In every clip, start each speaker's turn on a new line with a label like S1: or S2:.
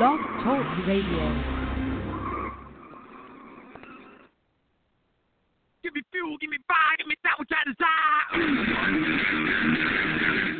S1: Blog Talk Radio.
S2: Give me fuel, give me fire, give me that which I desire.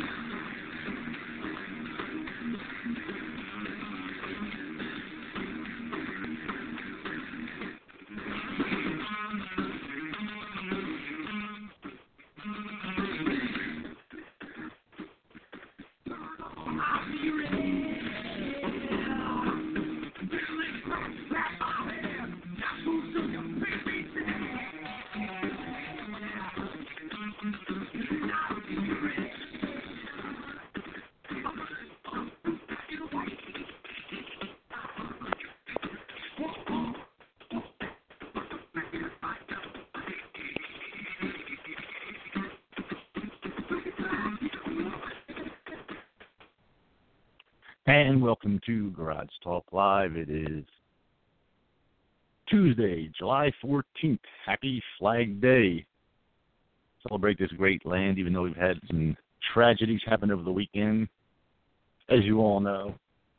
S3: And welcome to Garage Talk Live. It is Tuesday, July 14th. Happy Flag Day. Celebrate this great land, even though we've had some tragedies happen over the weekend, as you all know.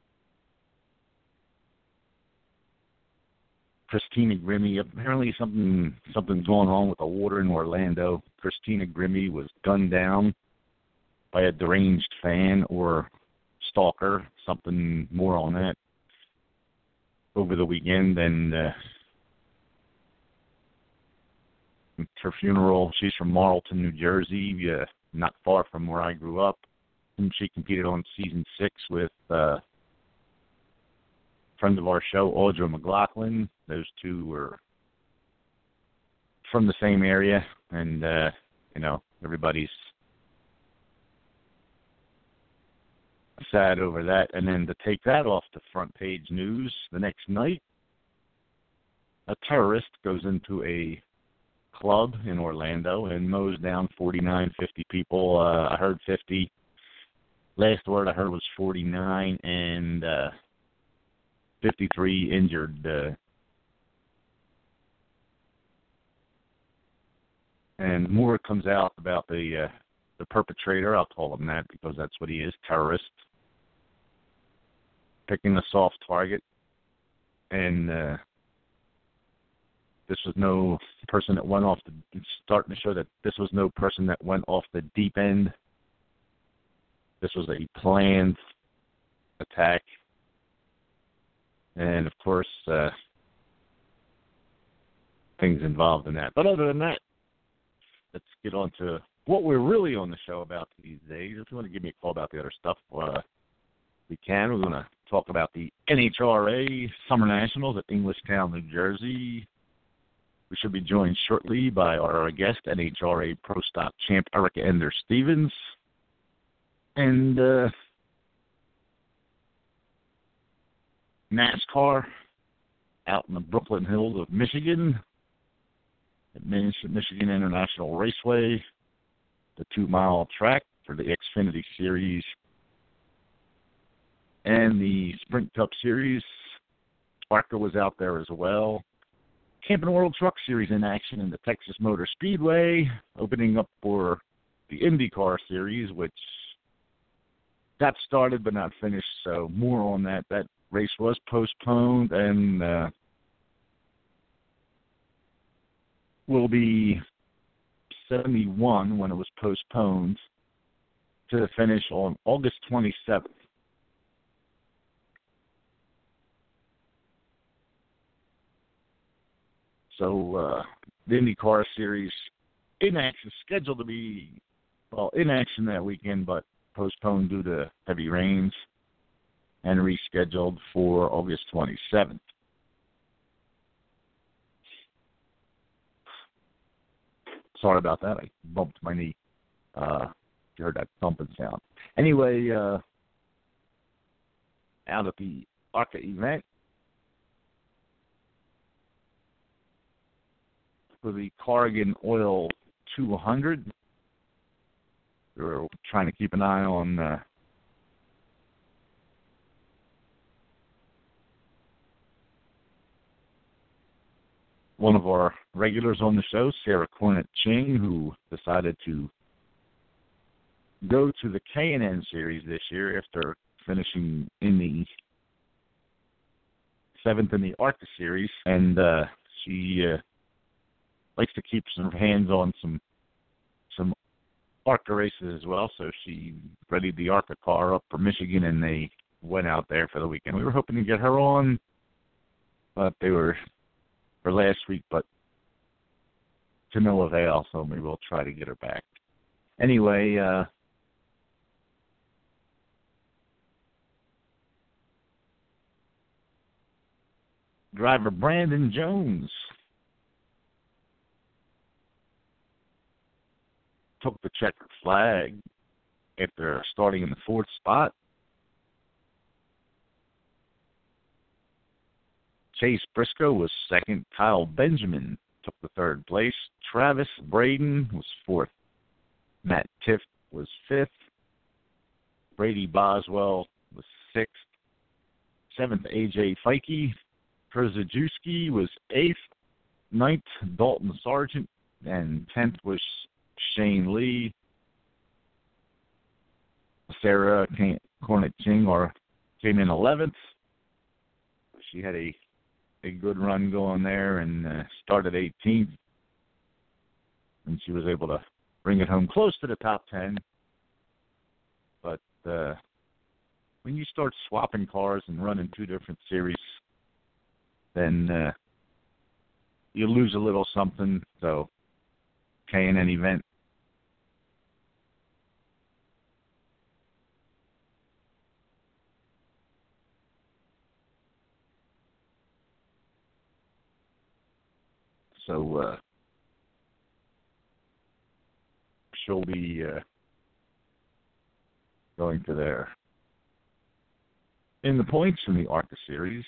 S3: Christina Grimmie, apparently something's going on with the water in Orlando. Christina Grimmie was gunned down by a deranged fan or stalker, something more on that over the weekend. And her funeral, she's from Marlton, New Jersey, not far from where I grew up. And she competed on season 6 with a friend of our show, Audra McLaughlin. Those two were from the same area, and everybody's sad over that. And then to take that off the front page news, the next night, a terrorist goes into a club in Orlando and mows down 49, 50 people. I heard 50. Last word I heard was 49, and 53 injured. And more comes out about the perpetrator. I'll call him that because that's what he is, terrorist. Picking a soft target, and this was no person that went off starting to show that this was no person that went off the deep end. This was a planned attack, and of course, things involved in that. But other than that, let's get on to what we're really on the show about these days. If you want to give me a call about the other stuff, we can. We're going to talk about the NHRA Summer Nationals at Englishtown, New Jersey. We should be joined shortly by our guest, NHRA Pro Stock champ Erica Ender-Stevens. And NASCAR out in the Brooklyn Hills of Michigan at Michigan International Raceway, the 2-mile track for the Xfinity Series and the Sprint Cup Series. Parker was out there as well. Camping World Truck Series in action in the Texas Motor Speedway, opening up for the IndyCar Series, which got started but not finished, so more on that. That race was postponed and will be 71 when it was postponed to the finish on August 27th. So the IndyCar Series in action, scheduled to be, in action that weekend, but postponed due to heavy rains and rescheduled for August 27th. Sorry about that. I bumped my knee. You heard that thumping sound. Anyway, out at the ARCA event for the Corrigan Oil 200, we're trying to keep an eye on one of our regulars on the show, Sarah Cornett Ching, who decided to go to the K&N Series this year after finishing in the 7th in the ARCA series, and she likes to keep some hands on some ARCA races as well. So she readied the ARCA car up for Michigan, and they went out there for the weekend. We were hoping to get her on, but they were for last week, but to no avail. So maybe we'll try to get her back. Anyway, driver Brandon Jones took the checkered flag after starting in the 4th spot. Chase Briscoe was 2nd. Kyle Benjamin took the 3rd place. Travis Braden was 4th. Matt Tiff was 5th. Brady Boswell was 6th. 7th, A.J. Feike. Przejewski was 8th. 9th, Dalton Sargent. And 10th was Shane Lee. Sarah Cornet-Ching came in 11th. She had a good run going there and started 18th. And she was able to bring it home close to the top 10. But when you start swapping cars and running 2 different series, then you lose a little something. So, K&N event. So, she'll be going to there. In the points in the ARCA series,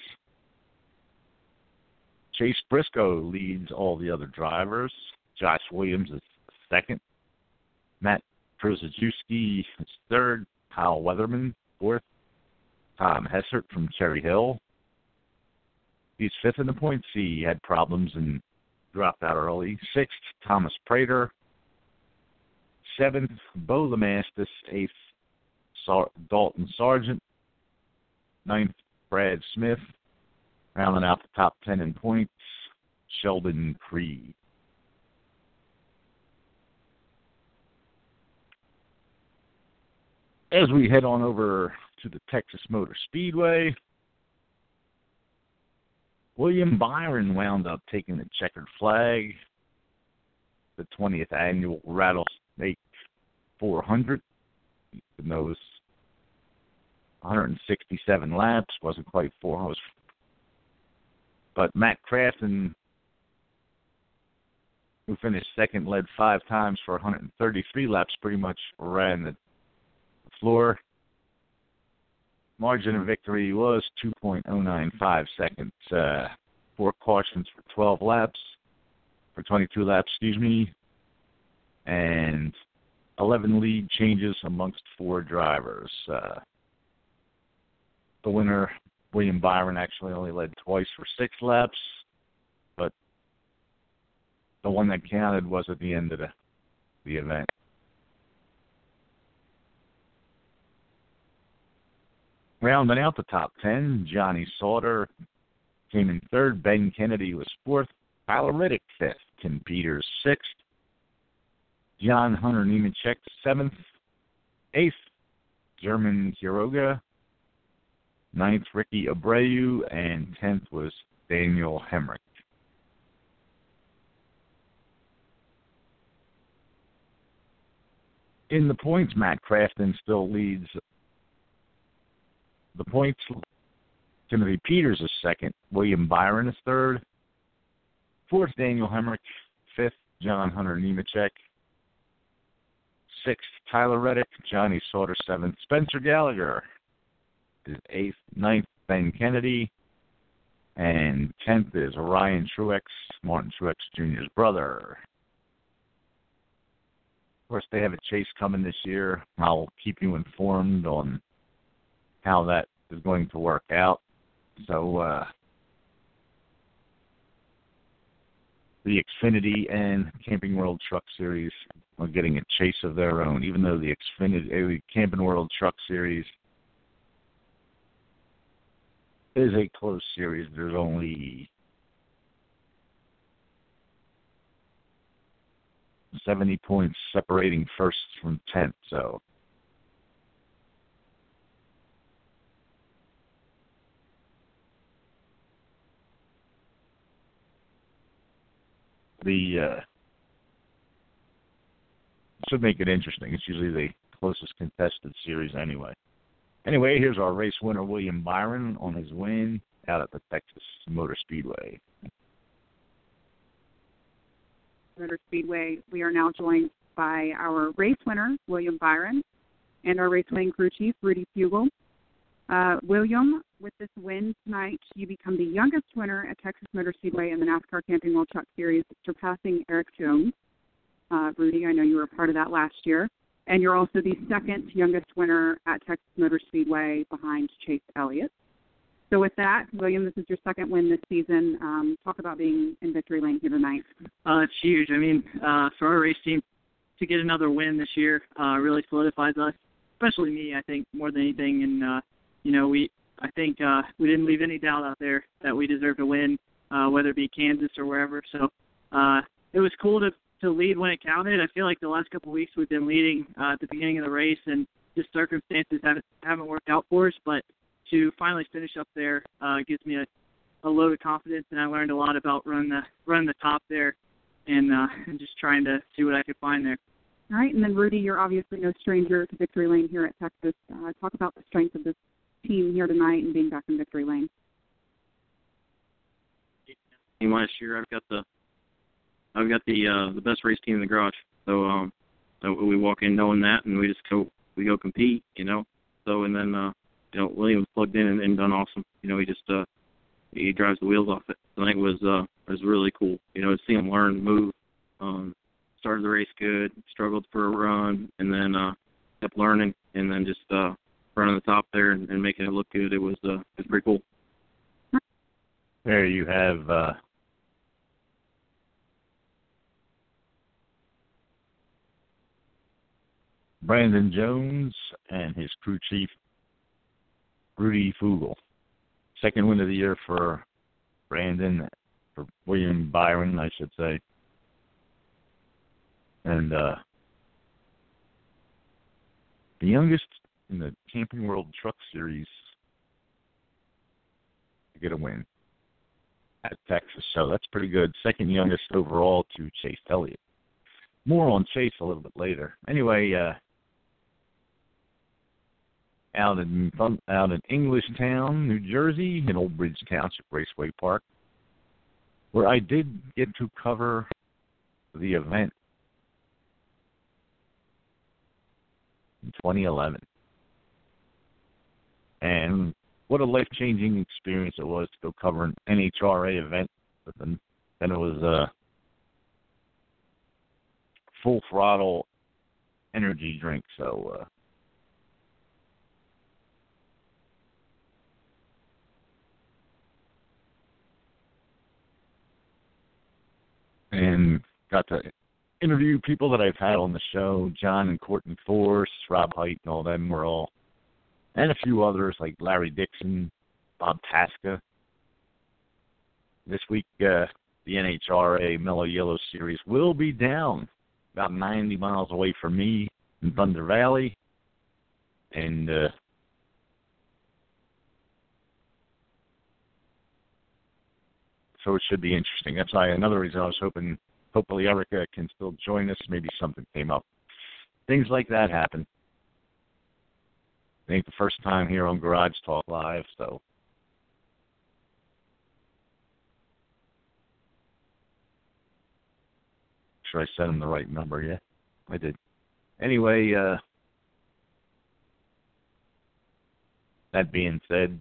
S3: Chase Briscoe leads all the other drivers. Josh Williams is 2nd. Matt Przejewski is 3rd. Kyle Weatherman, 4th. Tom Hessert from Cherry Hill. He's 5th in the points. He had problems and dropped out early. 6th, Thomas Prater. 7th, Bo Lemastis. 8th, Dalton Sargent. 9th, Brad Smith. Rounding out the top 10 in points, Sheldon Creed. As we head on over to the Texas Motor Speedway, William Byron wound up taking the checkered flag, the 20th annual Rattlesnake 400. Even though it was 167 laps, wasn't quite 400. But Matt Crafton, who finished 2nd, led 5 times for 133 laps, pretty much ran the floor. Margin of victory was 2.095 seconds. 4 cautions for 12 laps, for 22 laps, and 11 lead changes amongst 4 drivers. The winner, William Byron, actually only led twice for 6 laps, but the one that counted was at the end of the event. Rounding out the top 10, Johnny Sauter came in 3rd. Ben Kennedy was 4th. Tyler Riddick 5th. Tim Peters 6th. John Hunter Nemechek 7th. 8th, German Quiroga. 9th, Ricky Abreu, and 10th was Daniel Hemrick. In the points, Matt Crafton still leads the points. Timothy Peters is 2nd. William Byron is 3rd. 4th, Daniel Hemrick. 5th, John Hunter Nemechek. 6th, Tyler Reddick. Johnny Sauter 7th. Spencer Gallagher is 8th. 9th, Ben Kennedy. And 10th is Ryan Truex, Martin Truex Jr.'s brother. Of course, they have a chase coming this year. I'll keep you informed on how that is going to work out. So, the Xfinity and Camping World Truck Series are getting a chase of their own, even though the Xfinity, Camping World Truck Series is a close series. There's only 70 points separating first from 10th, so the should make it interesting. It's usually the closest contested series anyway. Anyway, here's our race winner, William Byron, on his win out at the Texas Motor Speedway.
S4: Motor Speedway, we are now joined by our race winner, William Byron, and our race winning crew chief, Rudy Fugle. William, with this win tonight, you become the youngest winner at Texas Motor Speedway in the NASCAR Camping World Truck Series, surpassing Eric Jones. Rudy, I know you were a part of that last year. And you're also the second youngest winner at Texas Motor Speedway behind Chase Elliott. So with that, William, this is your second win this season. Talk about being in victory lane here tonight.
S5: It's huge. I mean, for our race team to get another win this year really solidifies us, especially me, I think, more than anything. And, I think we didn't leave any doubt out there that we deserved a win, whether it be Kansas or wherever. So it was cool to lead when it counted. I feel like the last couple of weeks we've been leading at the beginning of the race, and just circumstances haven't worked out for us. But to finally finish up there gives me a load of confidence, and I learned a lot about running the top there, and just trying to see what I could find there.
S4: All right, and then Rudy, you're obviously no stranger to victory lane here at Texas. Talk about the strength of this team here tonight and being back in victory lane.
S6: Last year, I've got the best race team in the garage. So we walk in knowing that, and we go compete, So and then William's plugged in and done awesome. He just he drives the wheels off it. Tonight was really cool. To see him learn, move. Started the race good, struggled for a run, and then kept learning, and then just running the top there and making it look good. It was pretty cool.
S3: There you have Brandon Jones and his crew chief, Rudy Fugle. Second win of the year for Brandon, for William Byron, I should say. And the youngest in the Camping World Truck Series to get a win at Texas. So that's pretty good. Second youngest overall to Chase Elliott. More on Chase a little bit later. Anyway, out in Englishtown, New Jersey, in Old Bridge Township Raceway Park, where I did get to cover the event in 2011. And what a life-changing experience it was to go cover an NHRA event. But then it was a full-throttle energy drink, so and got to interview people that I've had on the show, John and Courtney Force, Rob Height, and all them were all, and a few others like Larry Dixon, Bob Tasca. This week, the NHRA Mellow Yellow Series will be down about 90 miles away from me in Thunder Valley, and so it should be interesting. That's why another reason I was hoping, hopefully Erica can still join us. Maybe something came up. Things like that happen. It ain't the first time here on Garage Talk Live, so. Sure I sent him the right number, yeah? I did. Anyway, that being said,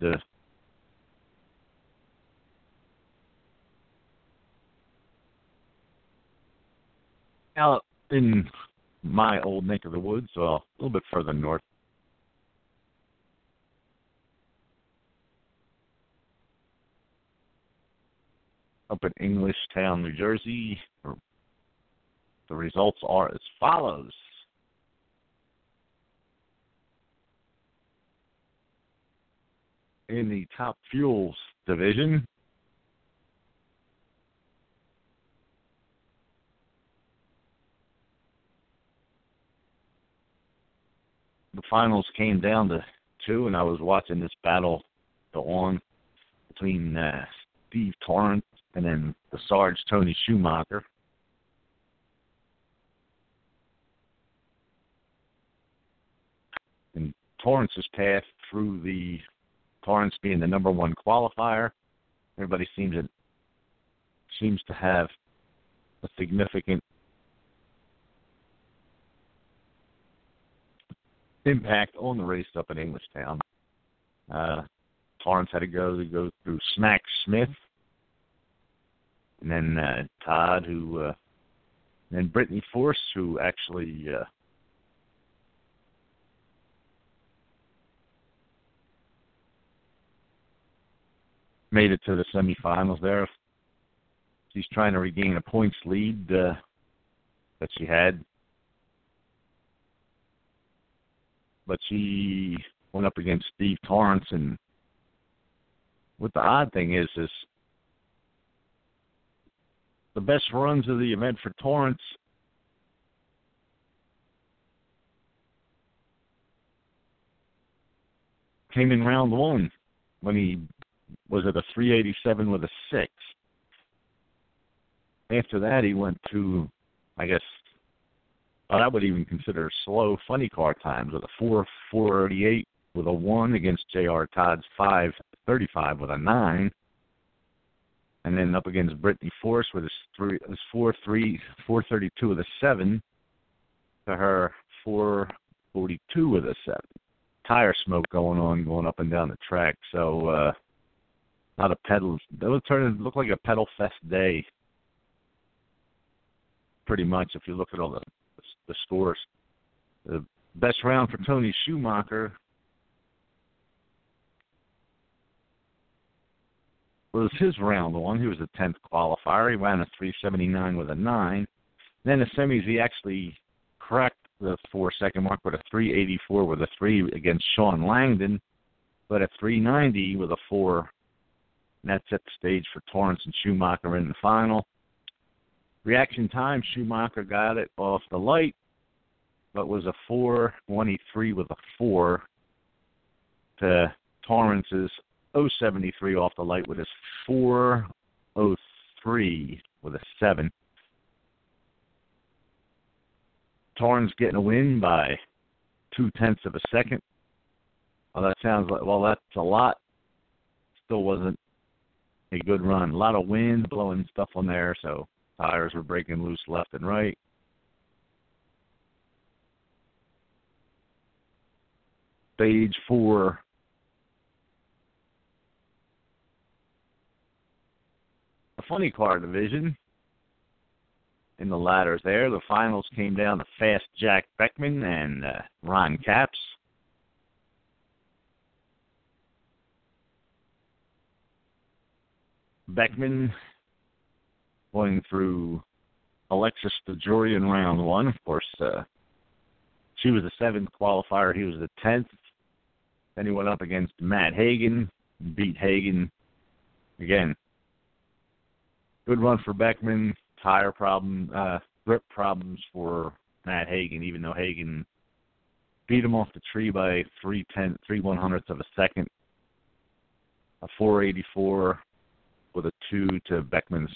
S3: out in my old neck of the woods, so a little bit further north, up in Englishtown, New Jersey, the results are as follows. in the Top Fuels division, the finals came down to 2, and I was watching this battle go on between Steve Torrence and then the Sarge Tony Schumacher. And Torrance's path through the Torrance being the number 1 qualifier, everybody seems to have a significant impact on the race up in Englishtown. Torrance had to go through Smack Smith, and then Todd, and then Brittany Force, who actually made it to the semifinals there. She's trying to regain a points lead that she had. But she went up against Steve Torrance, and what the odd thing is the best runs of the event for Torrance came in round 1 when he was at a 387 with a 6. After that, he went to, I guess, I would even consider slow funny car times with a 4:38 with a 1 against J.R. Todd's 5:35 with a 9. And then up against Brittany Force with his 4:32 with a 7 to her 4:42 with a 7. Tire smoke going up and down the track. So, not a pedal. That was turning to look like a pedal fest day. Pretty much, if you look at all the scores. The best round for Tony Schumacher was his round 1. He was the 10th qualifier. He ran a 379 with a 9. Then the semis, he actually cracked the 4-second mark with a 384 with a 3 against Sean Langdon, but a 390 with a 4. And that set the stage for Torrance and Schumacher in the final. Reaction time, Schumacher got it off the light, but was a 4:23 with a 4 to Torrance's 073 off the light with his 4:03 with a 7. Torrance getting a win by 0.2 of a second. Well, that sounds like, well, that's a lot. Still wasn't a good run. A lot of wind blowing stuff on there, so tires were breaking loose left and right. Stage 4. The funny car division. In the ladders there, the finals came down to Fast Jack Beckman and Ron Capps. Beckman going through Alexis DeJoria in round 1. Of course, she was the 7th qualifier. He was the 10th. Then he went up against Matt Hagan, beat Hagan. Again, good run for Beckman. Tire problem, grip problems for Matt Hagan, even though Hagan beat him off the tree by 3/100ths of a second. A 484 with a 2 to Beckman's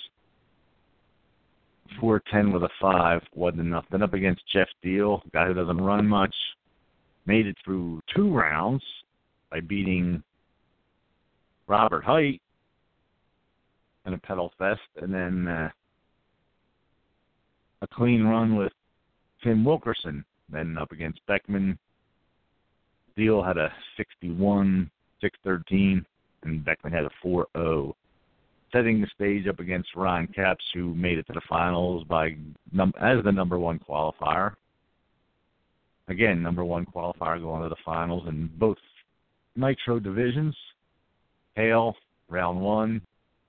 S3: 410 with a 5 wasn't enough. Then up against Jeff Deal, a guy who doesn't run much, made it through 2 rounds by beating Robert Height in a pedal fest, and then a clean run with Tim Wilkerson. Then up against Beckman, Deal had a 61, 613, and Beckman had a 4.0. Setting the stage up against Ron Capps, who made it to the finals as the number 1 qualifier. Again, number 1 qualifier going to the finals in both Nitro divisions. Hale, round 1.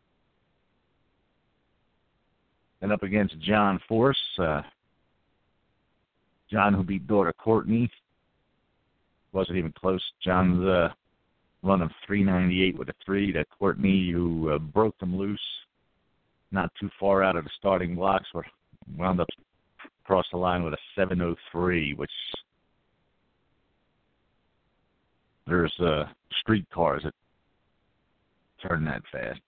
S3: And up against John Force. John, who beat daughter Courtney. Wasn't even close. John's run of 398 with a 3 to Courtney, who broke them loose not too far out of the starting blocks, wound up across the line with a 703, which there's street cars that turn that fast.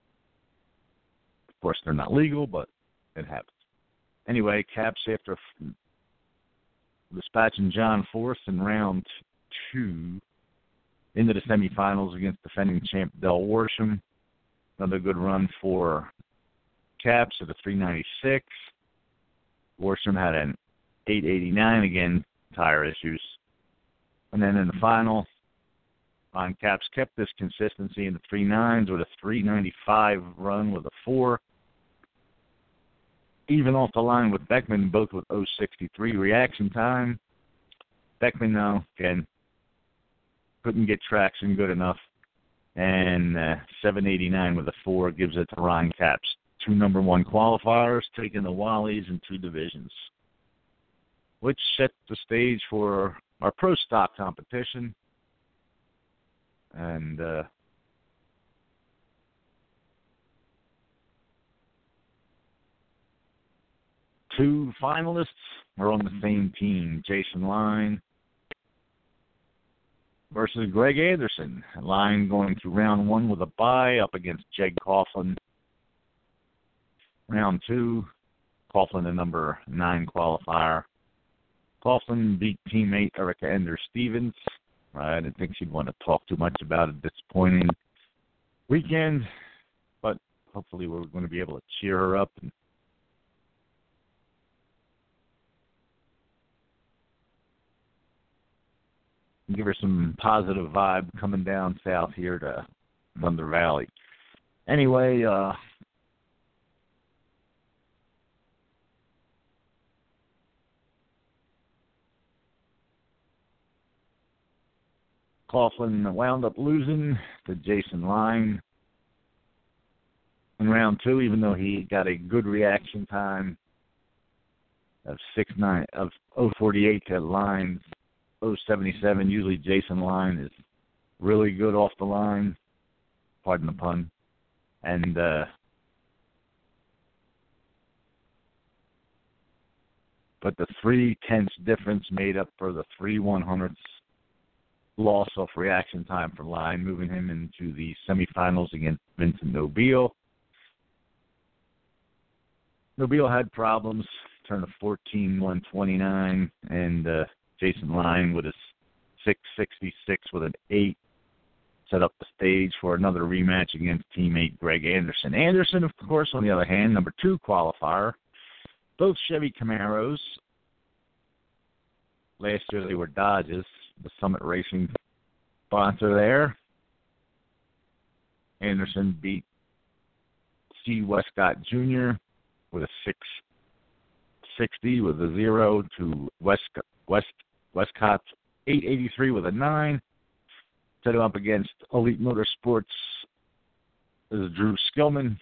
S3: Of course, they're not legal, but it happens. Anyway, Caps, after dispatching John Force in round 2 into the semifinals against defending champ Del Worsham. Another good run for Caps at a 396. Worsham had an 889, again, tire issues. And then in the final, Caps kept this consistency in the 3.9s with a 395 run with a 4. Even off the line with Beckman, both with 063 reaction time. Beckman, though, again, couldn't get traction good enough. And 789 with a 4 gives it to Ryan Caps. 2 number 1 qualifiers, taking the Wallies in 2 divisions, which set the stage for our pro stock competition. And two finalists are on the same team. Jason Line versus Greg Anderson. Line going to round 1 with a bye up against Jeg Coughlin. Round 2, Coughlin, the number 9 qualifier. Coughlin beat teammate Erica Ender-Stevens. I didn't think she'd want to talk too much about a disappointing weekend, but hopefully we're going to be able to cheer her up and give her some positive vibe coming down south here to Thunder Valley. Anyway, Coughlin wound up losing to Jason Line in round 2, even though he got a good reaction time of 048 to Line's 077. Usually Jason Line is really good off the line, pardon the pun, and but the 0.3 difference made up for the 3/100ths loss off reaction time for Line, moving him into the semifinals against Vincent Nobile. Nobile had problems, turned a 14-129, and Jason Line with his 666 with an 8 set up the stage for another rematch against teammate Greg Anderson. Anderson, of course, on the other hand, number 2 qualifier, both Chevy Camaros. Last year they were Dodges, the Summit Racing sponsor there. Anderson beat C. Westcott Jr. with a 660 with a 0 to Westcott's 883 with a 9. Set him up against Elite Motorsports. This is Drew Skillman.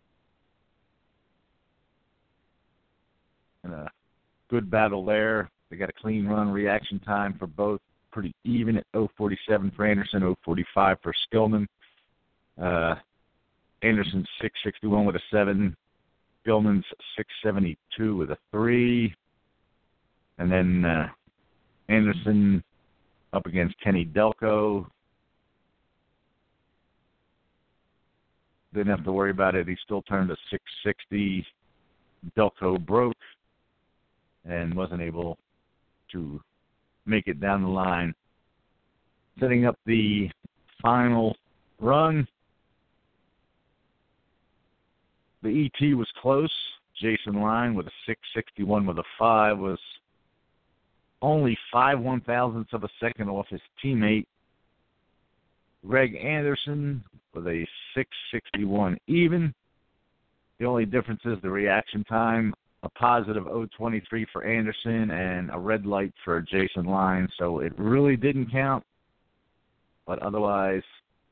S3: And a good battle there. They got a clean run. Reaction time for both pretty even at 047 for Anderson, 045 for Skillman. Anderson's 661 with a 7. Skillman's 672 with a 3. And then Anderson up against Kenny Delco. Didn't have to worry about it. He still turned a 660. Delco broke and wasn't able to make it down the line. Setting up the final run. The ET was close. Jason Line with a 661 with a 5 was only 5/1000ths of a second off his teammate. Greg Anderson with a 661 even. The only difference is the reaction time. A positive 023 for Anderson and a red light for Jason Line, so it really didn't count. But otherwise,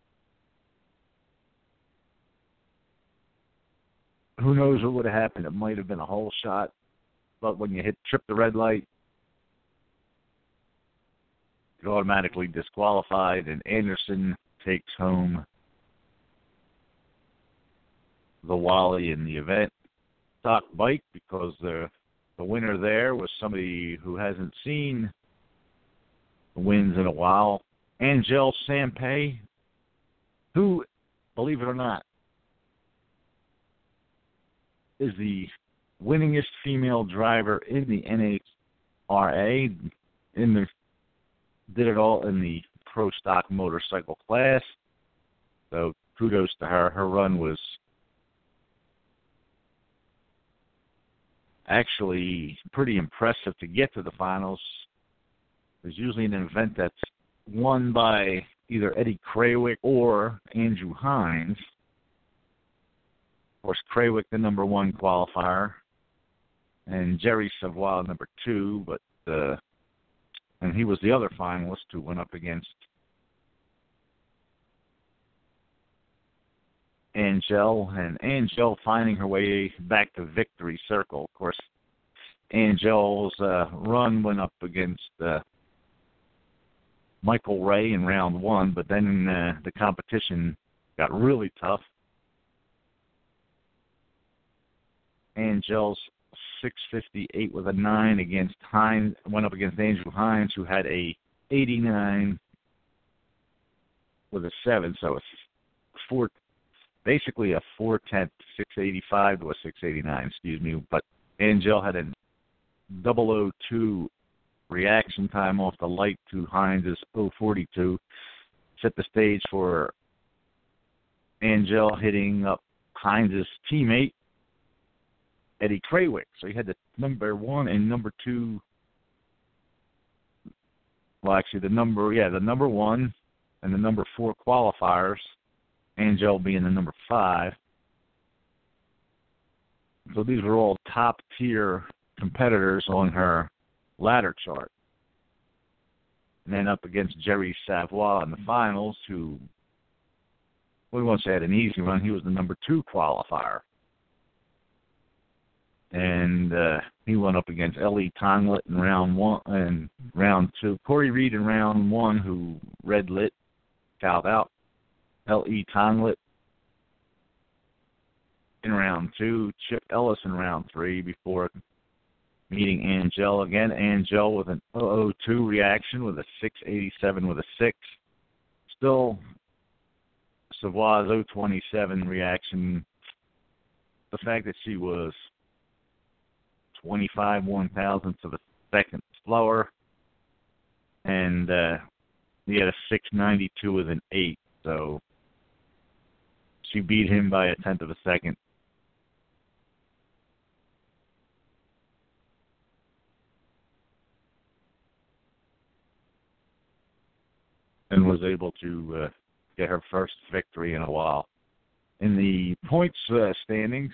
S3: who knows what would have happened. It might have been a whole shot, but when you trip the red light, you're automatically disqualified, and Anderson takes home the Wally in the event. Stock bike, because the winner there was somebody who hasn't seen the wins in a while. Angelle Sampey, who, believe it or not, is the winningest female driver in the NHRA. Did it all in the pro stock motorcycle class. So kudos to her. Her run was actually pretty impressive to get to the finals. There's usually an event that's won by either Eddie Krawiec or Andrew Hines. Of course, Krawiec, the number 1 qualifier, and Jerry Savoy, number 2, and he was the other finalist who went up against Angelle, and Angelle finding her way back to victory circle. Of course, Angelle's run went up against Michael Ray in round 1, but then the competition got really tough. Angelle's 6:58 with a 9 against Hines, went up against Andrew Hines, who had a 89 with a 7, so it's basically a 4/10, 685 to a 689, excuse me. But Angelle had a 002 reaction time off the light to Hines' 042. Set the stage for Angelle hitting up Hines' teammate, Eddie Krawiec. So he had the number 1 and number 2. Well, actually, the number 1 and the number 4 qualifiers. Angelle being the number 5. So these were all top-tier competitors on her ladder chart. And then up against Jerry Savoy in the finals, who, we won't say had an easy run. He was the number 2 qualifier. And he went up against L.E. Tonglet in round 1 and round 2. Corey Reed in round 1, who red lit, fouled out. L.E. Tonglet in round 2. Chip Ellis in round 3 before meeting Angelle again. Angelle with an 002 reaction with a 687 with a 6. Still, Savoy's 027 reaction. The fact that she was 25 1,000ths of a second slower, and he had a 692 with an 8, so she beat him by a 10th of a second. And was able to get her first victory in a while. In the points standings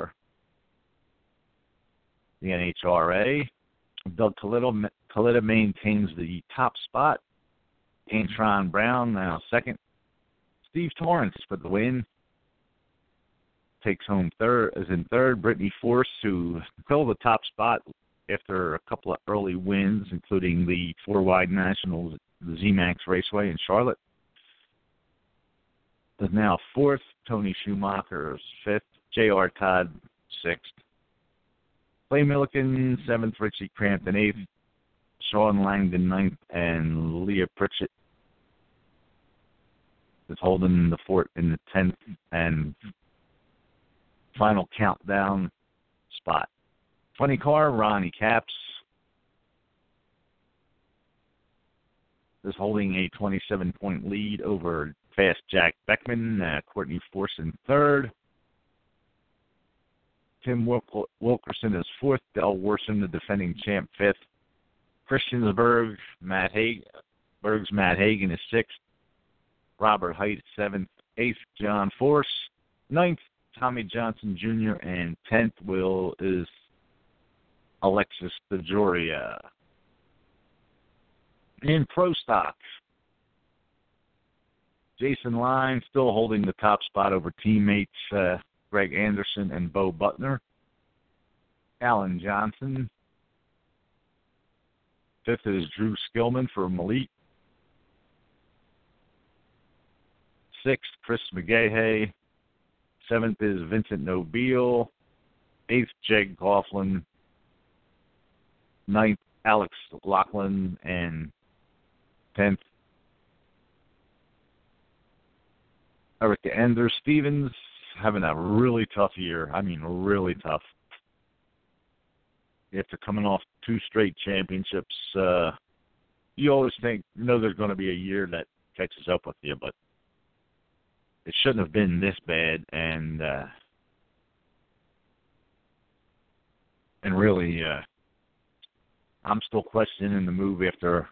S3: for the NHRA, Doug Kalita maintains the top spot. Antron Brown now second. Steve Torrance for the win. Takes home third. Brittany Force, who filled the top spot after a couple of early wins, including the 4-wide Nationals at the ZMAX Raceway in Charlotte, is now fourth. Tony Schumacher is fifth. J.R. Todd, sixth. Clay Milliken, seventh. Richie Crampton, eighth. Sean Langdon, ninth. And Leah Pritchett is holding the fort in the 10th and final countdown spot. Funny car, Ronnie Capps is holding a 27-point lead over fast Jack Beckman. Courtney Force in third. Tim Wilkerson is fourth. Del Worson, the defending champ, fifth. Christiansburg's Matt Hagan is sixth. Robert Height, seventh. Eighth, John Force. Ninth, Tommy Johnson Jr. And 10th is Alexis DeJoria. In Pro Stock, Jason Line still holding the top spot over teammates Greg Anderson and Bo Butner. Alan Johnson. Fifth is Drew Skillman for Malik. 6th, Chris McGahey. 7th is Vincent Nobile. 8th, Jeg Coughlin. 9th, Alex Lachlan. And 10th, Erica Ender. Stevens having a really tough year. I mean, really tough. After coming off 2 straight championships, you always think, there's going to be a year that catches up with you, but it shouldn't have been this bad. And really, I'm still questioning the move after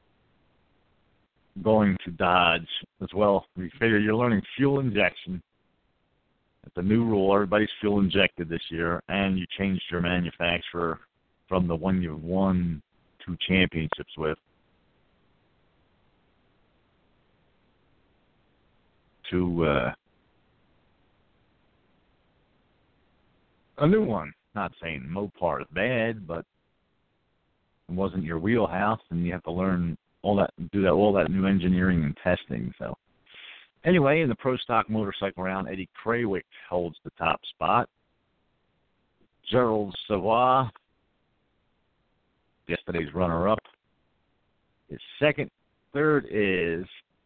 S3: going to Dodge as well. You figure you're learning fuel injection. It's a new rule. Everybody's fuel injected this year, and you changed your manufacturer from the one you've won 2 championships with to a new one. Not saying Mopar is bad, but it wasn't your wheelhouse, and you have to learn all that new engineering and testing. So anyway, in the Pro Stock Motorcycle round, Eddie Krawick holds the top spot. Gerald Savoy, yesterday's runner-up, is second. Third is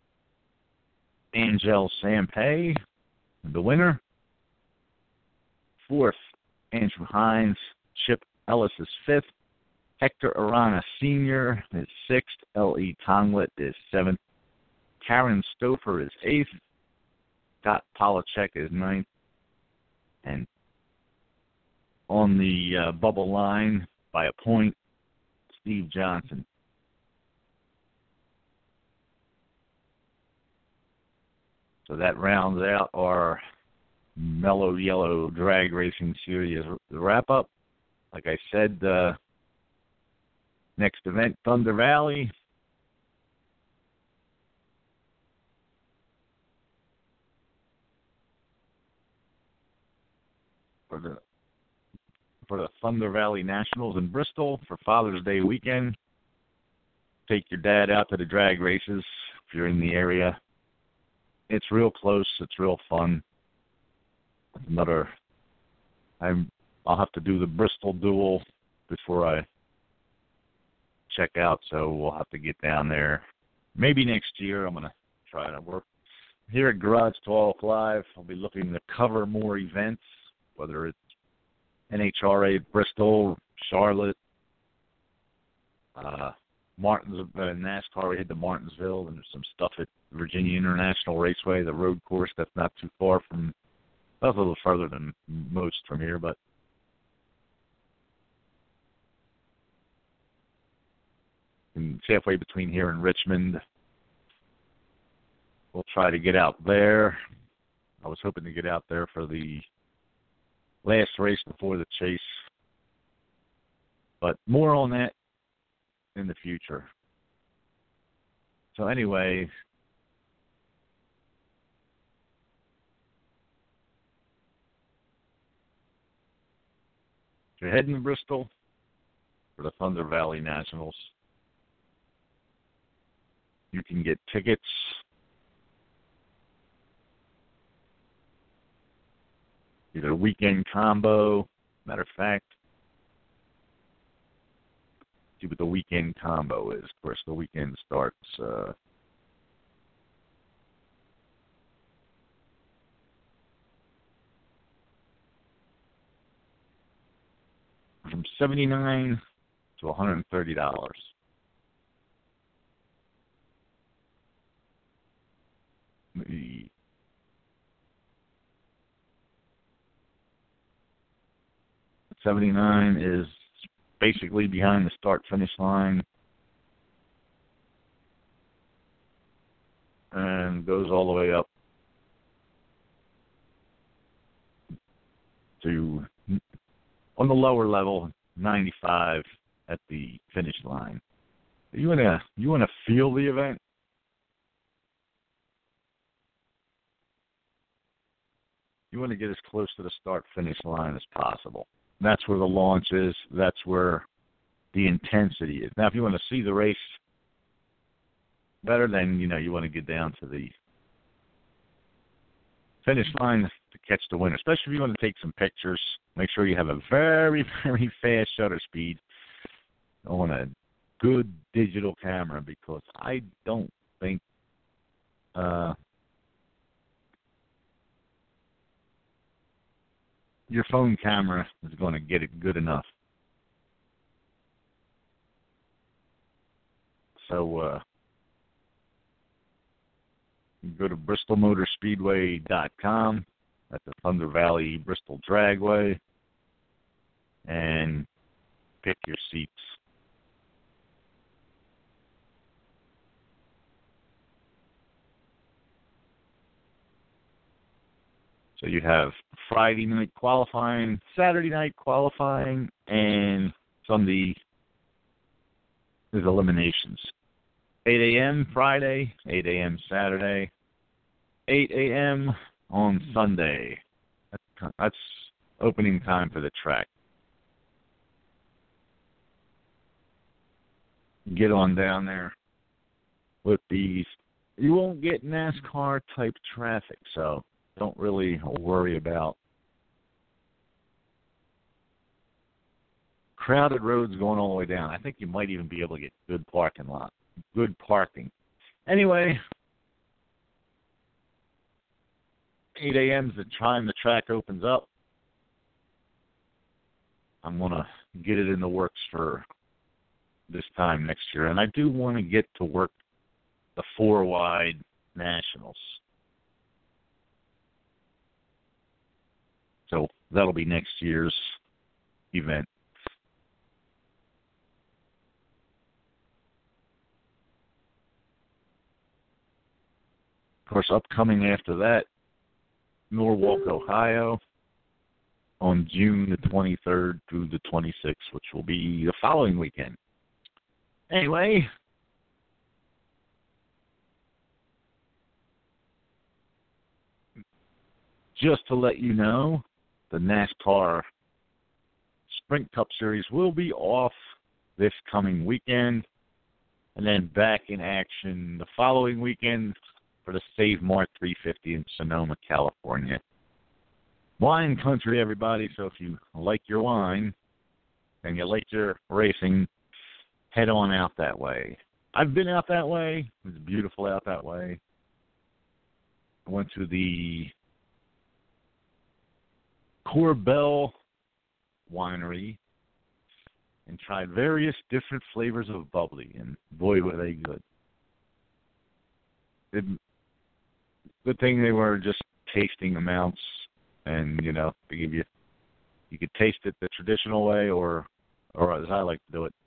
S3: Angel Sampay, the winner. Fourth, Andrew Hines. Chip Ellis is fifth. Hector Arana Sr. is sixth. L.E. Tonglet is seventh. Karen Stouffer is eighth. Scott Polachek is ninth. And on the bubble line by a point, Steve Johnson. So that rounds out our Mellow Yellow Drag Racing Series wrap-up. Like I said, next event, Thunder Valley. For the Thunder Valley Nationals in Bristol for Father's Day weekend. Take your dad out to the drag races if you're in the area. It's real close. It's real fun. I'll have to do the Bristol Duel before I check out, so we'll have to get down there. Maybe next year. I'm going to try to work. Here at Garage Talk Live, I'll be looking to cover more events, whether it's NHRA Bristol, Charlotte, NASCAR. We head to Martinsville, and there's some stuff at Virginia International Raceway, the road course that's not too far from, that's a little further than most from here, but it's halfway between here and Richmond. We'll try to get out there. I was hoping to get out there for the last race before the chase. But more on that in the future. So anyway, if you're heading to Bristol for the Thunder Valley Nationals, you can get tickets either weekend combo. Matter of fact, see what the weekend combo is. Of course, the weekend starts from $79 to $130. The $79 is basically behind the start-finish line and goes all the way up to, on the lower level, 95 at the finish line. You wanna feel the event? You want to get as close to the start-finish line as possible. That's where the launch is. That's where the intensity is. Now, if you want to see the race better, then, you want to get down to the finish line to catch the winner, especially if you want to take some pictures. Make sure you have a very, very fast shutter speed on a good digital camera, because I don't think your phone camera is going to get it good enough. So you can go to BristolMotorSpeedway.com at the Thunder Valley Bristol Dragway and pick your seats. So you have Friday night qualifying, Saturday night qualifying, and Sunday is eliminations. 8 a.m. Friday, 8 a.m. Saturday, 8 a.m. on Sunday. That's opening time for the track. Get on down there with these. You won't get NASCAR-type traffic, so don't really worry about crowded roads going all the way down. I think you might even be able to get good parking. Anyway, 8 a.m. is the time the track opens up. I'm going to get it in the works for this time next year. And I do want to get to work the 4-wide nationals. So that'll be next year's event. Of course, upcoming after that, Norwalk, Ohio, on June the 23rd through the 26th, which will be the following weekend. Anyway, just to let you know, the NASCAR Sprint Cup Series will be off this coming weekend, and then back in action the following weekend for the Save Mart 350 in Sonoma, California. Wine country, everybody, so if you like your wine and you like your racing, head on out that way. I've been out that way. It's beautiful out that way. I went to the Corbel Winery and tried various different flavors of bubbly, and boy, were they good. Good thing they were just tasting amounts, and they give you could taste it the traditional way, or as I like to do it,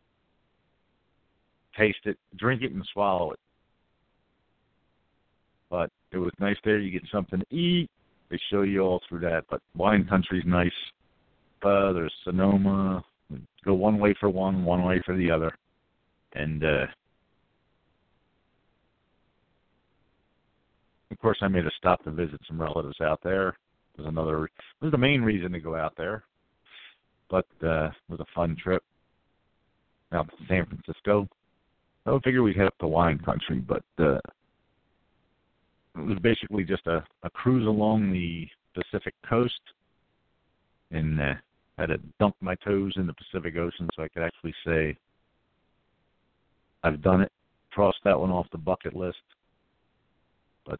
S3: taste it, drink it, and swallow it. But it was nice there. You get something to eat. They show you all through that. But wine country's nice. There's Sonoma. Go one way for one way for the other. And, of course, I made a stop to visit some relatives out there. It was the main reason to go out there. But it was a fun trip out to San Francisco. I would figure we'd head up to wine country, but it was basically just a cruise along the Pacific coast, and had to dunk my toes in the Pacific Ocean so I could actually say I've done it, crossed that one off the bucket list. But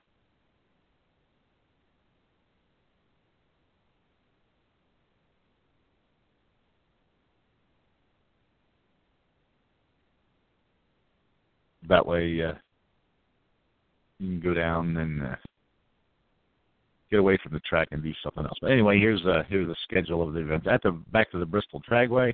S3: that way you can go down and get away from the track and do something else. But anyway, here's the schedule of the event. Back to the Bristol Dragway.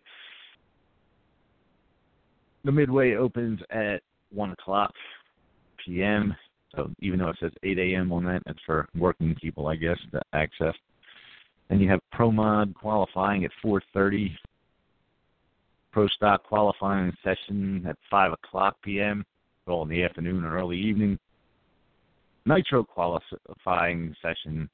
S3: The Midway opens at 1:00 p.m. So even though it says 8 a.m. on that, that's for working people, I guess, to access. Then you have Pro Mod qualifying at 4:30. Pro Stock qualifying session at 5:00 p.m. All in the afternoon or early evening. Nitro qualifying session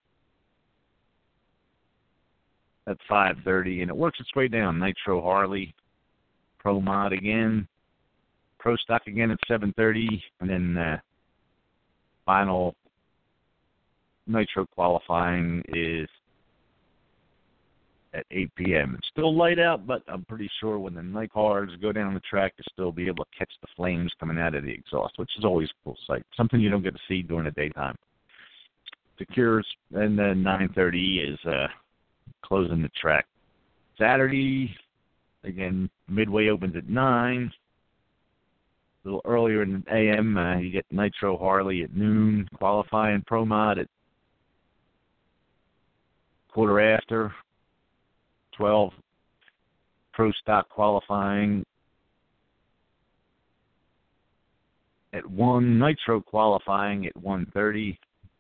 S3: at 5:30, and it works its way down. Nitro Harley, Pro Mod again, Pro Stock again at 7:30, and then final nitro qualifying is at 8 p.m. It's still light out, but I'm pretty sure when the night cars go down the track, you'll still be able to catch the flames coming out of the exhaust, which is always a cool sight. Something you don't get to see during the daytime. The Cures, and then 9:30 is closing the track. Saturday, again, Midway opens at 9. A little earlier in the a.m., you get Nitro Harley at noon, qualifying Pro Mod at quarter after, 12, Pro Stock qualifying at 1, Nitro qualifying at 1:30,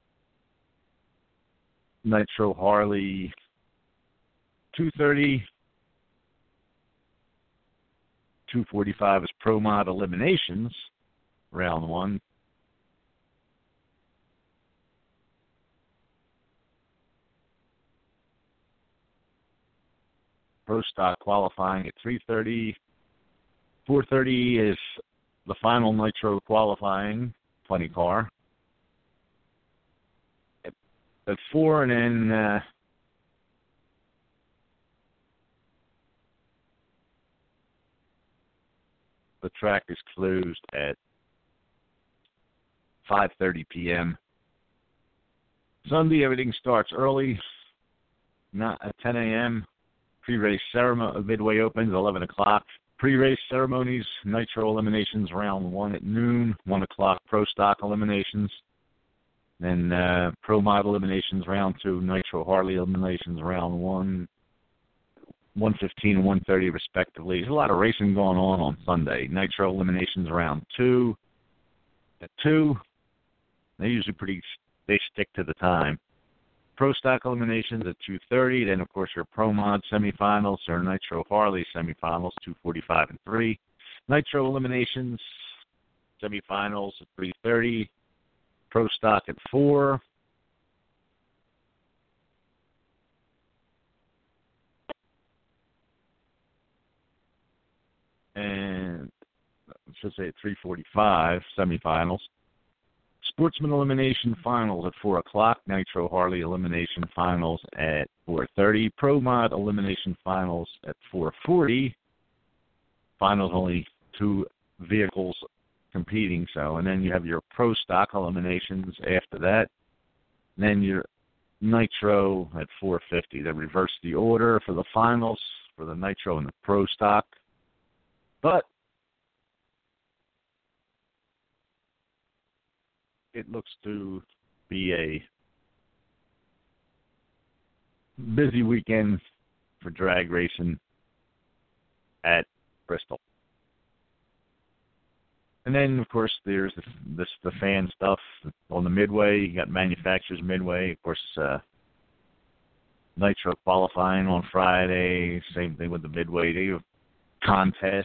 S3: Nitro Harley 2:30, 2:45 is Pro Mod eliminations, round 1. Pro Stock qualifying at 3:30. 4:30 is the final Nitro qualifying, 20 car. At 4, and then the track is closed at 5:30 p.m. Sunday, everything starts early, not at 10 a.m. Pre-race ceremony, Midway opens 11 o'clock. Pre-race ceremonies, Nitro eliminations round 1 at noon, 1 o'clock Pro Stock eliminations. Then Pro Mod eliminations round 2, Nitro Harley eliminations round 1, 1:15 and 1:30 respectively. There's a lot of racing going on Sunday. Nitro eliminations round 2 at 2. They stick to the time. Pro Stock eliminations at 2:30. Then, of course, your Pro Mod semifinals or Nitro Harley semifinals, 2:45 and 3. Nitro eliminations semifinals at 3:30. Pro Stock at 4. And I should say at 3:45 semifinals. Sportsman elimination finals at 4 o'clock. Nitro Harley elimination finals at 4:30. Pro Mod elimination finals at 4:40. Finals only 2 vehicles competing. And then you have your Pro Stock eliminations after that. And then your Nitro at 4:50. They reverse the order for the finals for the Nitro and the Pro Stock. But it looks to be a busy weekend for drag racing at Bristol. And then, of course, there's the fan stuff on the Midway. You got manufacturers Midway. Of course, Nitro qualifying on Friday. Same thing with the Midway. They have contests,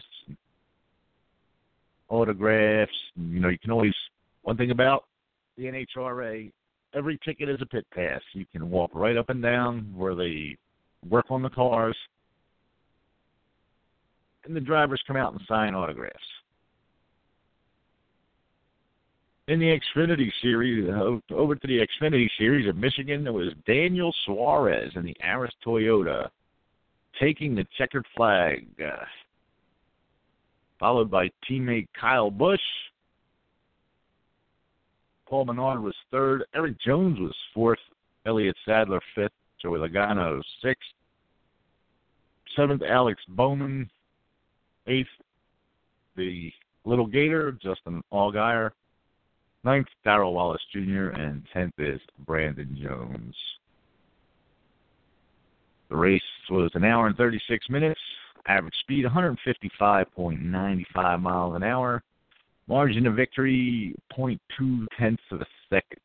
S3: autographs. You can always, one thing about the NHRA, every ticket is a pit pass. You can walk right up and down where they work on the cars, and the drivers come out and sign autographs. In the Xfinity Series, over to the Xfinity Series of Michigan, there was Daniel Suarez in the Aris Toyota taking the checkered flag, followed by teammate Kyle Busch. Paul Menard was 3rd. Eric Jones was 4th. Elliott Sadler 5th. Joey Logano 6th. 7th, Alex Bowman. 8th, the Little Gator, Justin Allgaier. 9th, Darrell Wallace Jr., and 10th is Brandon Jones. The race was 1 hour and 36 minutes. Average speed, 155.95 miles an hour. Margin of victory, 0.2 tenths of a second.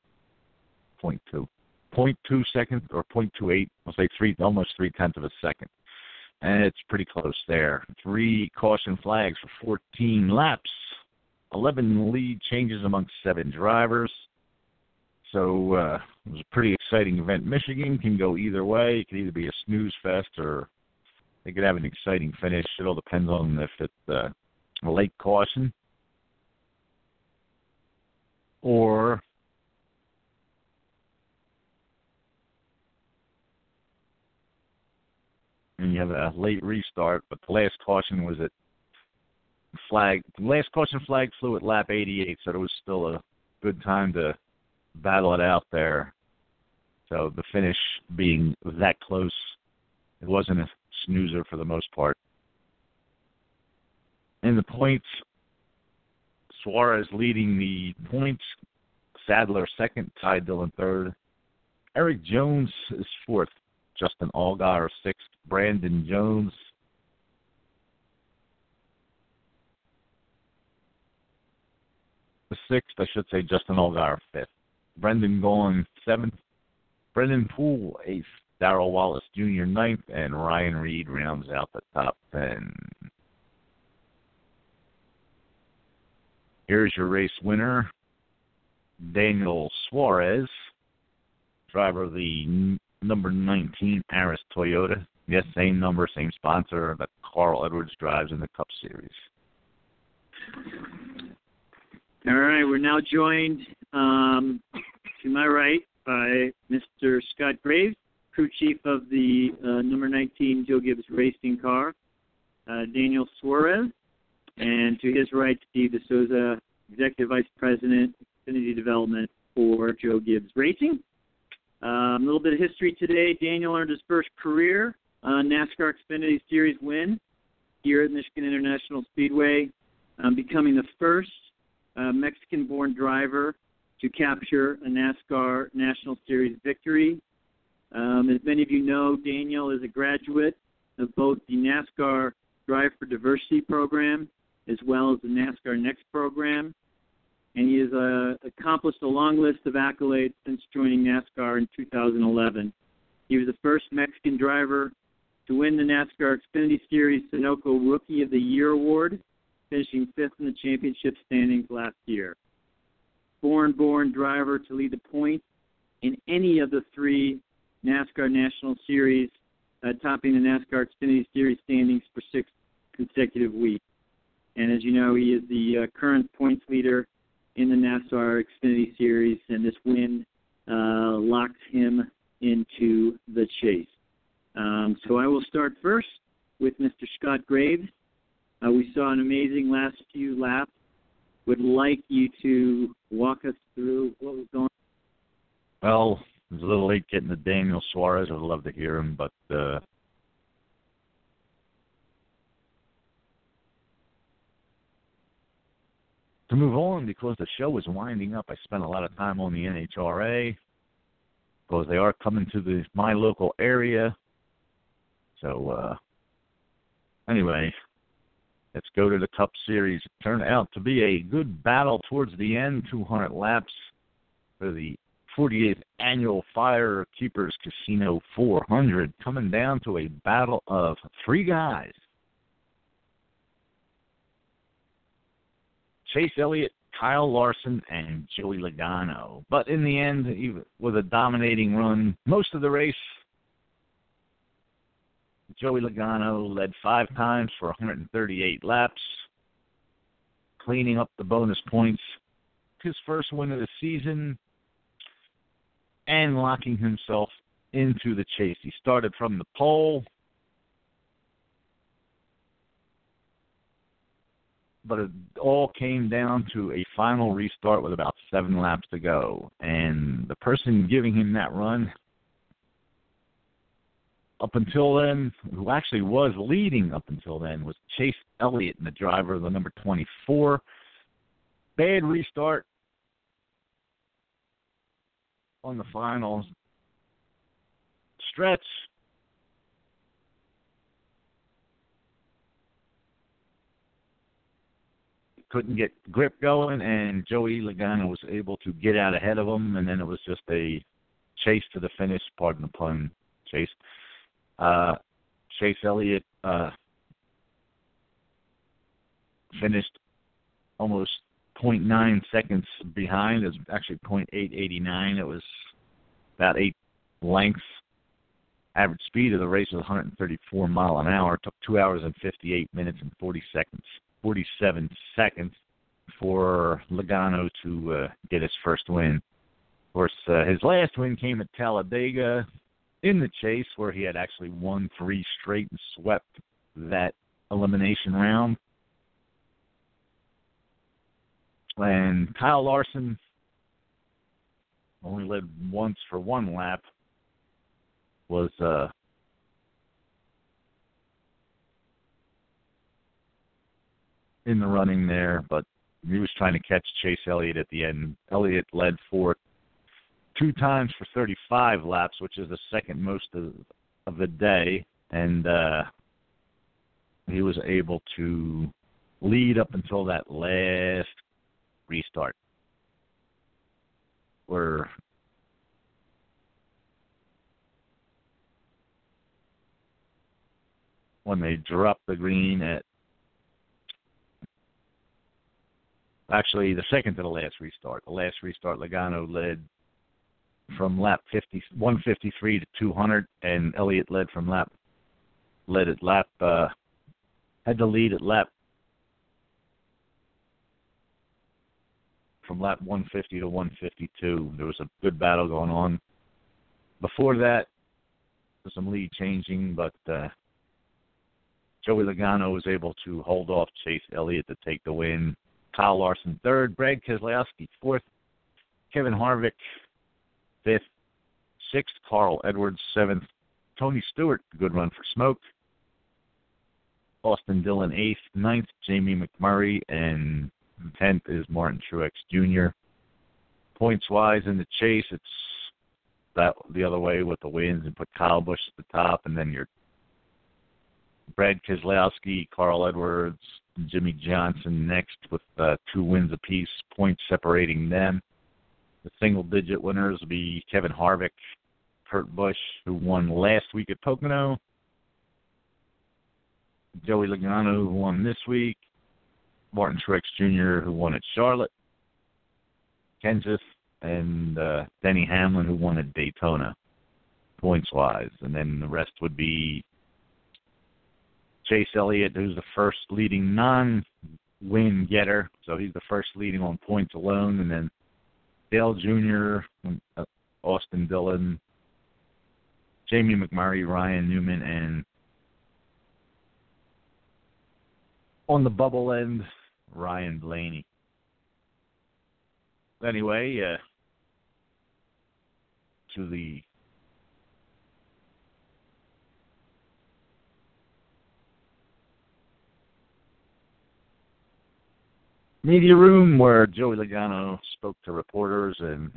S3: 0.2 seconds, or 0.28. I'll say almost 3 tenths of a second. And it's pretty close there. 3 caution flags for 14 laps. 11 lead changes amongst 7 drivers. So it was a pretty exciting event. Michigan can go either way. It could either be a snooze fest or they could have an exciting finish. It all depends on if it's a late caution or and you have a late restart, but the last caution was at flag. The last caution flag flew at lap 88, so there was still a good time to battle it out there. So the finish being that close, it wasn't a snoozer for the most part. In the points, Suarez leading the points, Sadler second, Ty Dillon third, Eric Jones is fourth, Justin Allgaier sixth, Brandon Jones sixth, Justin Allgaier fifth, Brendan Gaughan seventh, Brendan Poole eighth, Darrell Wallace Jr. ninth, and Ryan Reed rounds out the top 10. Here's your race winner, Daniel Suarez, driver of the number 19 Aris Toyota. Yes, same number, same sponsor that Carl Edwards drives in the Cup Series.
S5: All right, we're now joined to my right by Mr. Scott Graves, crew chief of the number 19 Joe Gibbs racing car, Daniel Suarez, and to his right, Steve DeSouza, executive vice president, Xfinity Development for Joe Gibbs Racing. A little bit of history today. Daniel earned his first career NASCAR Xfinity Series win here at Michigan International Speedway, becoming the first Mexican-born driver to capture a NASCAR National Series victory. As many of you know, Daniel is a graduate of both the NASCAR Drive for Diversity program as well as the NASCAR Next program, and he has accomplished a long list of accolades since joining NASCAR in 2011. He was the first Mexican driver to win the NASCAR Xfinity Series Sunoco Rookie of the Year award, finishing fifth in the championship standings last year. Foreign-born driver to lead the points in any of the three NASCAR National Series, topping the NASCAR Xfinity Series standings for 6 consecutive weeks. And as you know, he is the current points leader in the NASCAR Xfinity Series, and this win locks him into the chase. So I will start first with Mr. Scott Graves. We saw an amazing last few laps. Would like you to walk us through what was going on.
S3: Well, it was a little late getting to Daniel Suarez. I would love to hear him, but to move on, because the show is winding up, I spent a lot of time on the NHRA because they are coming to my local area. So anyway, let's go to the Cup Series. It turned out to be a good battle towards the end, 200 laps for the 48th Annual Firekeepers Casino 400, coming down to a battle of 3 guys. Chase Elliott, Kyle Larson, and Joey Logano. But in the end, even with a dominating run most of the race, Joey Logano led 5 times for 138 laps, cleaning up the bonus points, his first win of the season, and locking himself into the chase. He started from the pole, but it all came down to a final restart with about 7 laps to go. And the person giving him that run up until then, who actually was leading up until then, was Chase Elliott, the driver of the number 24. Bad restart on the final stretch. Couldn't get grip going, and Joey Logano was able to get out ahead of him, and then it was just a chase to the finish, pardon the pun, chase. Chase Elliott finished almost 0.9 seconds behind. It was actually 0.889. It was about 8 lengths. Average speed of the race was 134 mile an hour. It took 2 hours and 58 minutes and 47 seconds for Logano to get his first win. Of course, his last win came at Talladega in the chase where he had actually won 3 straight and swept that elimination round. And Kyle Larson only led once for 1 lap, was in the running there, but he was trying to catch Chase Elliott at the end. Elliott led for 2 times for 35 laps, which is the second most of the day, and he was able to lead up until that last restart, where when they dropped the green at actually the second to the last restart. The last restart, Logano led from lap 153 to 200, and Elliott had the lead at lap from lap 150 to 152. There was a good battle going on. Before that, there was some lead changing, but Joey Logano was able to hold off Chase Elliott to take the win. Kyle Larson third, Brad Keselowski fourth, Kevin Harvick fifth, sixth, Carl Edwards seventh, Tony Stewart, good run for Smoke, Austin Dillon eighth, ninth, Jamie McMurray, and 10th is Martin Truex Jr. Points-wise in the chase, it's that the other way with the wins and put Kyle Busch at the top, and then your Brad Keselowski, Carl Edwards, and Jimmy Johnson next with 2 wins apiece, points separating them. The single-digit winners will be Kevin Harvick, Kurt Busch, who won last week at Pocono, Joey Logano, who won this week, Martin Truex Jr., who won at Charlotte, Kenseth, and Denny Hamlin, who won at Daytona, points-wise. And then the rest would be Chase Elliott, who's the first leading non-win getter, so he's the first leading on points alone, and then Dale Jr., Austin Dillon, Jamie McMurray, Ryan Newman, and on the bubble end, Ryan Blaney. Anyway, to the media room where Joey Logano spoke to reporters and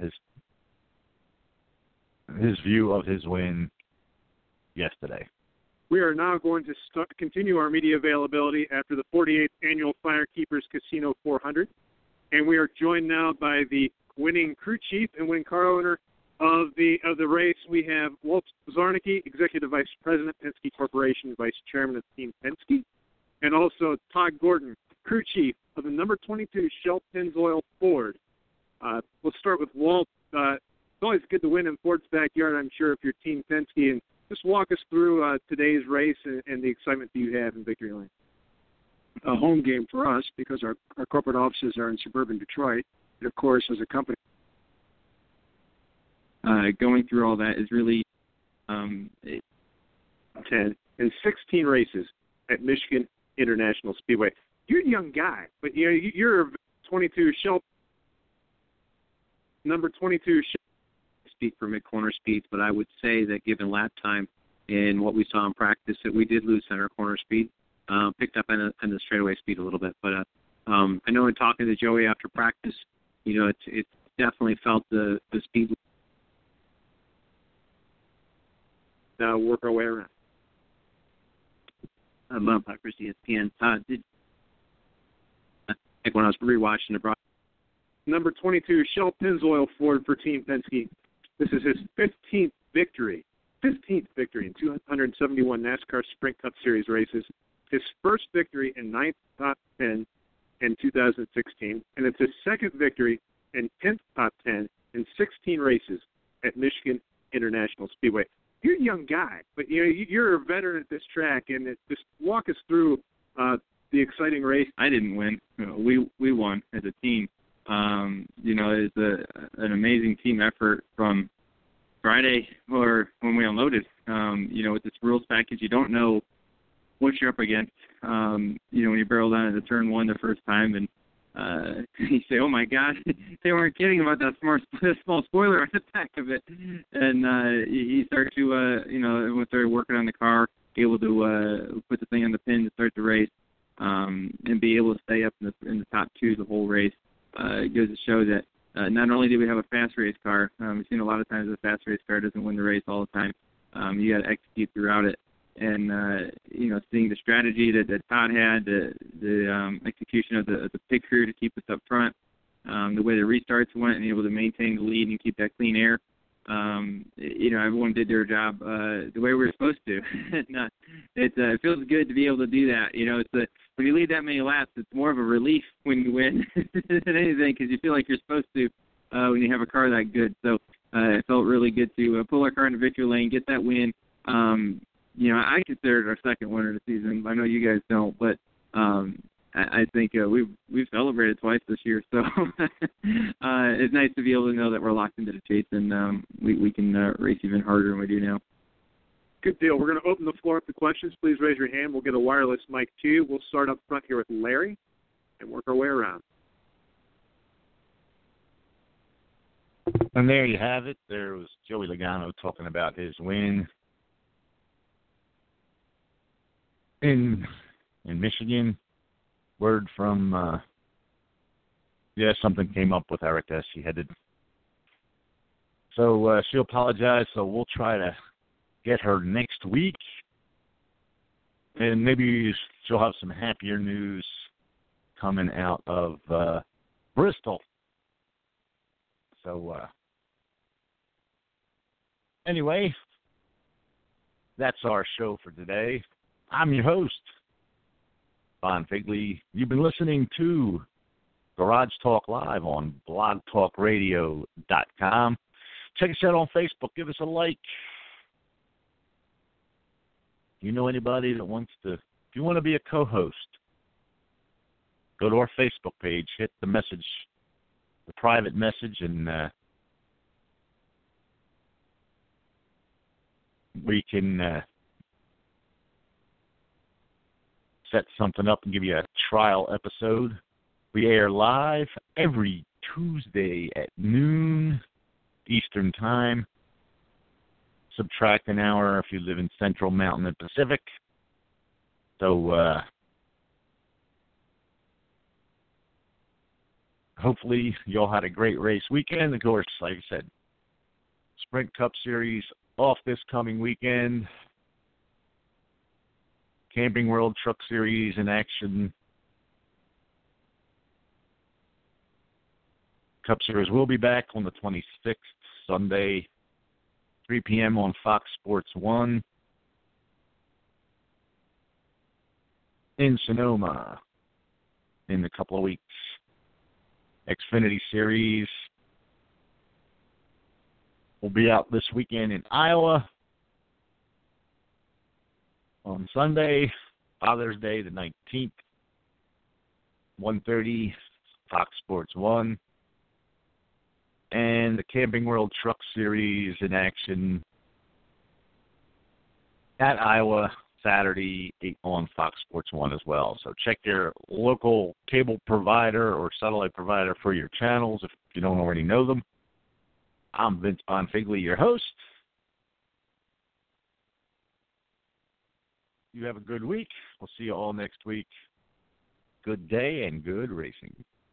S3: his view of his win yesterday.
S7: We are now going to continue our media availability after the 48th Annual Firekeepers Casino 400. And we are joined now by the winning crew chief and winning car owner of the race. We have Walt Zarnicki, Executive Vice President, Penske Corporation, Vice Chairman of Team Penske, and also Todd Gordon, crew chief of the number 22 Shell Pennzoil Ford. We'll start with Walt. It's always good to win in Ford's backyard, I'm sure, if you're Team Penske. And just walk us through today's race and the excitement that you have in Victory Lane.
S8: A home game for us because our corporate offices are in suburban Detroit. And, of course, as a company,
S6: going through all that is really
S7: 10 and 16 races at Michigan International Speedway. You're a young guy, but you're 22 Shell, number 22 Shell.
S6: Speak for mid-corner speeds, but I would say that given lap time and what we saw in practice, that we did lose center corner speed. Picked up in the straightaway speed a little bit, but I know in talking to Joey after practice, it definitely felt the speed.
S7: Now work our way around.
S6: Bob Puckers, ESPN. Like when I was rewatching the broadcast.
S7: Number 22 Shell Pennzoil Ford for Team Penske. This is his 15th victory in 271 NASCAR Sprint Cup Series races. His first victory in 9th top 10 in 2016, and it's his second victory in 10th top 10 in 16 races at Michigan International Speedway. You're a young guy, but you're a veteran at this track, and just walk us through the exciting race.
S6: I didn't win. We won as a team. It's an amazing team effort from Friday or when we unloaded. With this rules package, you don't know what you're up against. When you barrel down into turn one the first time and you say, oh, my God, they weren't kidding about that small spoiler on the back of it. And you start to, when they're working on the car, able to put the thing on the pin to start the race and be able to stay up in the top two the whole race. It goes to show that not only do we have a fast race car, we've seen a lot of times a fast race car doesn't win the race all the time. You got to execute throughout it. And, seeing the strategy that Todd had, the execution of the pit crew to keep us up front, the way the restarts went and able to maintain the lead and keep that clean air. Everyone did their job the way we were supposed to. It feels good to be able to do that. When you lead that many laps, it's more of a relief when you win than anything because you feel like you're supposed to when you have a car that good. So it felt really good to pull our car into victory lane, get that win. I consider it our second win of the season. I know you guys don't, but I think we've celebrated twice this year, so it's nice to be able to know that we're locked into the chase and we can race even harder than we do now.
S7: Good deal. We're going to open the floor up to questions. Please raise your hand. We'll get a wireless mic to you. We'll start up front here with Larry and work our way around.
S3: And there you have it. There was Joey Logano talking about his win in Michigan. Word from, something came up with Erica. She had to. So she apologized, so we'll try to get her next week. And maybe she'll have some happier news coming out of Bristol. So, anyway, that's our show for today. I'm your host, Bon Figley. You've been listening to Garage Talk Live on blogtalkradio.com. Check us out on Facebook. Give us a like. If you know anybody that wants to, if you want to be a co-host, go to our Facebook page, hit the message, the private message, and we can set something up and give you a trial episode. We air live every Tuesday at noon Eastern Time. Subtract an hour if you live in Central, Mountain, and Pacific. So hopefully you all had a great race weekend. Of course, like I said, Sprint Cup Series off this coming weekend. Camping World Truck Series in action. Cup Series will be back on the 26th, Sunday, 3 p.m. on Fox Sports 1 in Sonoma in a couple of weeks. Xfinity Series will be out this weekend in Iowa. On Sunday, Father's Day, the 19th, 1:30, Fox Sports 1. And the Camping World Truck Series in action at Iowa, Saturday, 8 on Fox Sports 1 as well. So check your local cable provider or satellite provider for your channels if you don't already know them. I'm Vince Bonfigley, your host. You have a good week. We'll see you all next week. Good day and good racing.